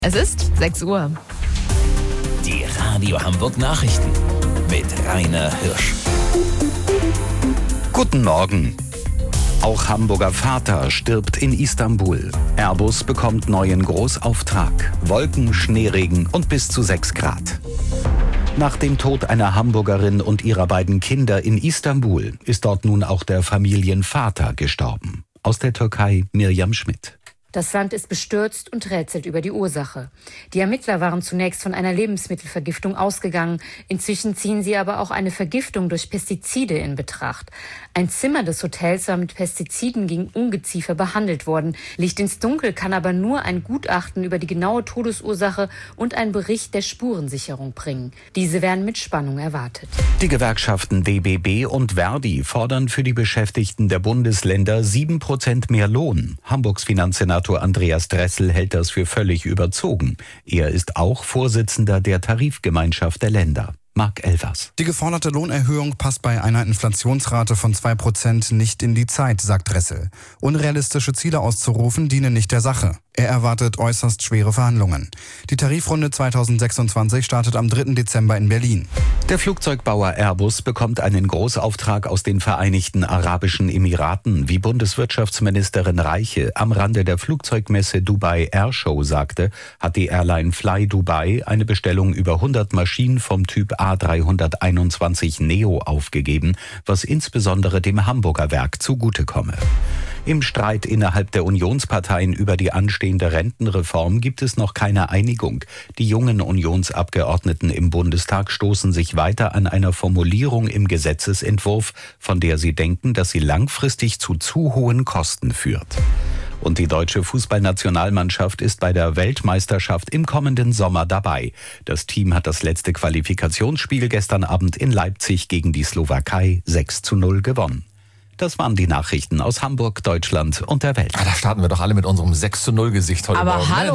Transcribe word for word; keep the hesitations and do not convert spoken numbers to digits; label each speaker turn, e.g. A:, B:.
A: Es ist sechs Uhr.
B: Die Radio Hamburg Nachrichten mit Rainer Hirsch.
C: Guten Morgen. Auch Hamburger Vater stirbt in Istanbul. Airbus bekommt neuen Großauftrag. Wolken, Schneeregen und bis zu sechs Grad. Nach dem Tod einer Hamburgerin und ihrer beiden Kinder in Istanbul ist dort nun auch der Familienvater gestorben. Aus der Türkei Mirjam Schmidt.
D: Das Land ist bestürzt und rätselt über die Ursache. Die Ermittler waren zunächst von einer Lebensmittelvergiftung ausgegangen. Inzwischen ziehen sie aber auch eine Vergiftung durch Pestizide in Betracht. Ein Zimmer des Hotels war mit Pestiziden gegen Ungeziefer behandelt worden. Licht ins Dunkel kann aber nur ein Gutachten über die genaue Todesursache und ein Bericht der Spurensicherung bringen. Diese werden mit Spannung erwartet.
C: Die Gewerkschaften D B B und Verdi fordern für die Beschäftigten der Bundesländer sieben Prozent mehr Lohn. Hamburgs Finanzsenator Andreas Dressel hält das für völlig überzogen. Er ist auch Vorsitzender der Tarifgemeinschaft der Länder. Marc Elvers.
E: Die geforderte Lohnerhöhung passt bei einer Inflationsrate von zwei Prozent nicht in die Zeit, sagt Dressel. Unrealistische Ziele auszurufen dienen nicht der Sache. Er erwartet äußerst schwere Verhandlungen. Die Tarifrunde zweitausendsechsundzwanzig startet am dritten Dezember in Berlin.
C: Der Flugzeugbauer Airbus bekommt einen Großauftrag aus den Vereinigten Arabischen Emiraten, wie Bundeswirtschaftsministerin Reiche am Rande der Flugzeugmesse Dubai Airshow sagte, hat die Airline Fly Dubai eine Bestellung über hundert Maschinen vom Typ A drei einundzwanzig Neo aufgegeben, was insbesondere dem Hamburger Werk zugutekomme. Im Streit innerhalb der Unionsparteien über die anstehende Rentenreform gibt es noch keine Einigung. Die jungen Unionsabgeordneten im Bundestag stoßen sich weiter an einer Formulierung im Gesetzesentwurf, von der sie denken, dass sie langfristig zu zu hohen Kosten führt. Und die deutsche Fußballnationalmannschaft ist bei der Weltmeisterschaft im kommenden Sommer dabei. Das Team hat das letzte Qualifikationsspiel gestern Abend in Leipzig gegen die Slowakei sechs zu null gewonnen. Das waren die Nachrichten aus Hamburg, Deutschland und der Welt.
B: Ah, da starten wir doch alle mit unserem sechs zu null Gesicht heute
A: Aber
B: Morgen.
A: hallo.